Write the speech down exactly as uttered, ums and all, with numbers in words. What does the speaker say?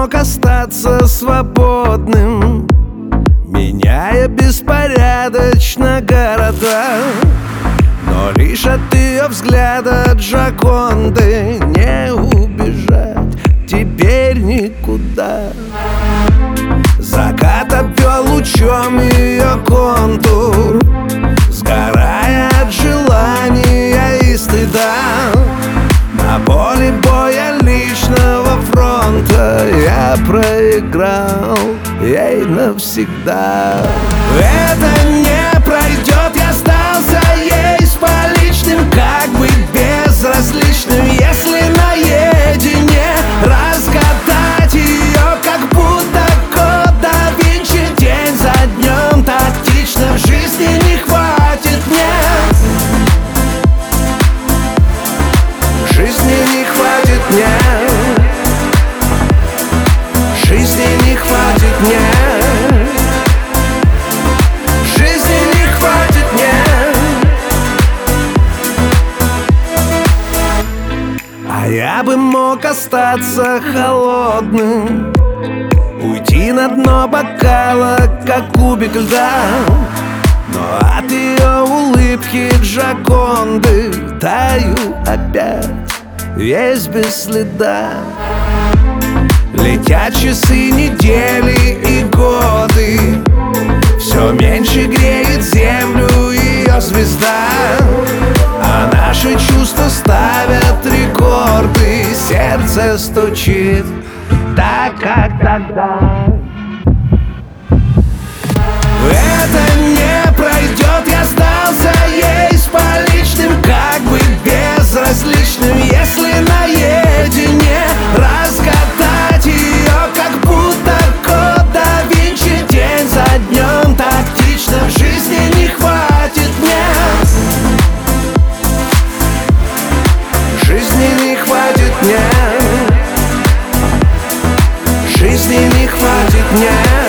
мог остаться свободным, меняя беспорядочно города. Но лишь от ее взгляда Джоконды не убежать теперь никуда. Закат обвел лучом ее контур, сгорая от желания и стыда. На поле боя личного фронта я проиграл ей навсегда. Это не пройдет, я сдался ей с поличным. Как быть безразличным, если наедине разгадать ее, как будто код да Винчи. День за днем тактично, в жизни не хватит мне. В жизни не хватит мне. В жизни не хватит мне. В жизни не хватит мне. А я бы мог остаться холодным, уйти на дно бокала, как кубик льда. Но от ее улыбки Джоконды таю опять, весь без следа. Летят часы, недели и годы, все меньше греет землю ее звезда. А наши чувства ставят рекорды, сердце стучит так, как тогда. Это не пройдет, я сдался ей с поличным. Как быть безразличным, если наедине разгадать ее, как будто код да Винчи. День за днем тактично, в жизни не хватит мне. В жизни не хватит мне. В жизни не хватит мне.